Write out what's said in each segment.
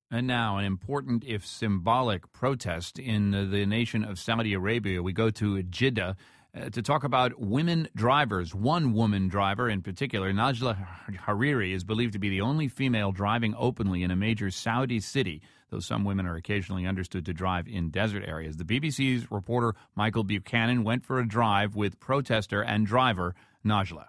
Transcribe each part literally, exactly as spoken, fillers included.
And now, an important, if symbolic, protest in the, the nation of Saudi Arabia. We go to Jeddah uh, to talk about women drivers. One woman driver in particular, Najla Hariri, is believed to be the only female driving openly in a major Saudi city, though some women are occasionally understood to drive in desert areas. The B B C's reporter Michael Buchanan went for a drive with protester and driver Najla.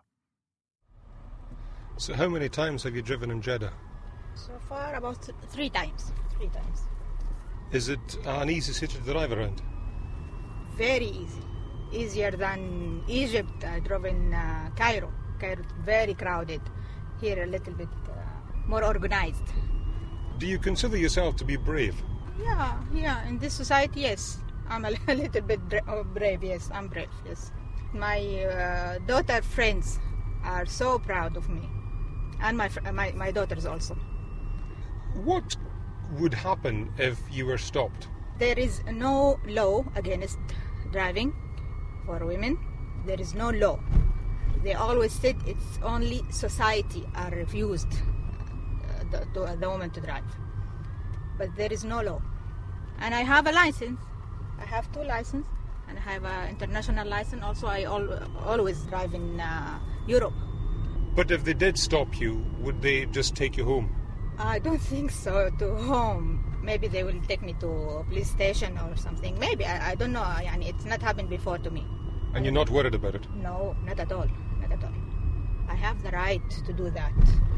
So how many times have you driven in Jeddah? So far, about th- three times. Three times. Is it an easy city to drive around? Very easy. Easier than Egypt. I drove in uh, Cairo. Cairo, very crowded. Here, a little bit uh, more organized. Do you consider yourself to be brave? Yeah, yeah. In this society, yes. I'm a little bit bra- brave, yes. I'm brave, yes. My uh, daughter friends are so proud of me. And my, fr- my, my daughters also. What would happen if you were stopped? There is no law against driving for women. There is no law. They always said it's only society are refused uh, the, to, the woman to drive. But there is no law. And I have a license. I have two licenses. And I have an international license. Also, I al- always drive in uh, Europe. But if they did stop you, would they just take you home? I don't think so, to home. Maybe they will take me to a police station or something. Maybe, I, I don't know. I, I, it's not happened before to me. And you're not worried about it? No, not at all. Not at all. I have the right to do that.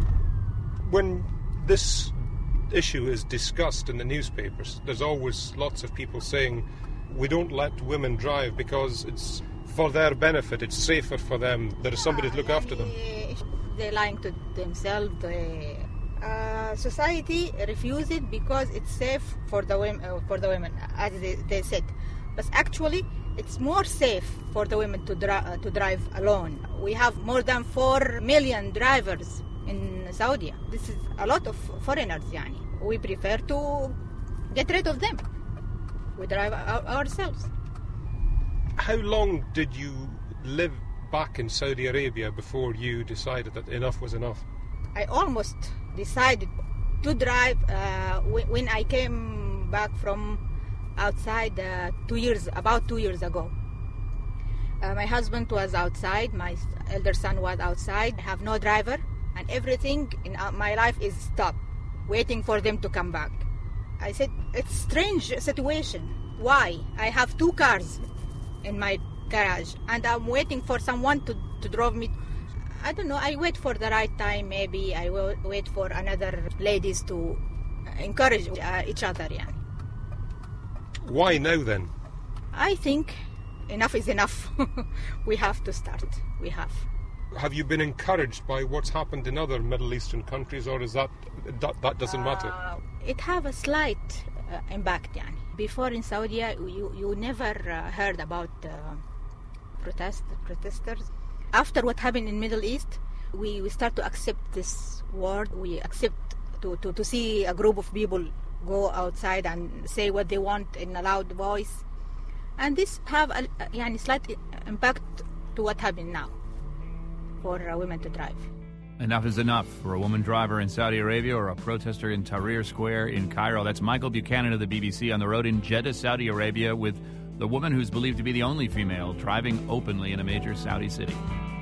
When this issue is discussed in the newspapers, there's always lots of people saying, we don't let women drive because it's for their benefit, it's safer for them, there is somebody to look after them. They're lying to themselves. They, uh, society refuses it because it's safe for the women, uh, for the women, as they, they said. But actually, it's more safe for the women to, dri- uh, to drive alone. We have more than four million drivers in Saudi. This is a lot of foreigners, yani. We prefer to get rid of them. We drive our- ourselves. How long did you live back in Saudi Arabia before you decided that enough was enough? I almost decided to drive uh, when I came back from outside uh, two years, about two years ago. Uh, my husband was outside, my elder son was outside. I have no driver, and everything in my life is stopped, waiting for them to come back. I said, it's a strange situation. Why? I have two cars in my garage, and I'm waiting for someone to, to drive me. I don't know, I wait for the right time, maybe I will wait for another ladies to encourage uh, each other. Yeah. Why now then? I think enough is enough. We have to start. We have. Have you been encouraged by what's happened in other Middle Eastern countries, or is that that, that doesn't matter? Uh, it have a slight uh, impact. Yani. Before in Saudi, you, you never uh, heard about uh, protest, protesters. After what happened in Middle East, we, we start to accept this word. We accept to, to, to see a group of people go outside and say what they want in a loud voice. And this have a, a yani, slight impact to what happened now for uh, women to drive. Enough is enough for a woman driver in Saudi Arabia or a protester in Tahrir Square in Cairo. That's Michael Buchanan of the B B C on the road in Jeddah, Saudi Arabia, with the woman who's believed to be the only female driving openly in a major Saudi city.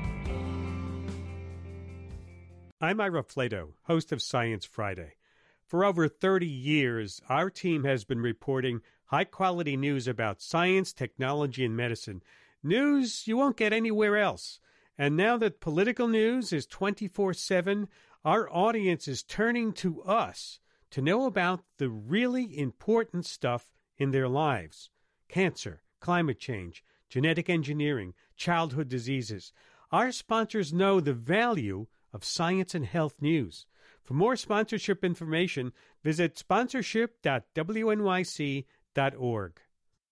I'm Ira Flato, host of Science Friday. For over thirty years, our team has been reporting high-quality news about science, technology, and medicine. News you won't get anywhere else. And now that political news is twenty-four seven, our audience is turning to us to know about the really important stuff in their lives. Cancer, climate change, genetic engineering, childhood diseases. Our sponsors know the value of science and health news. For more sponsorship information, visit sponsorship dot w n y c dot org.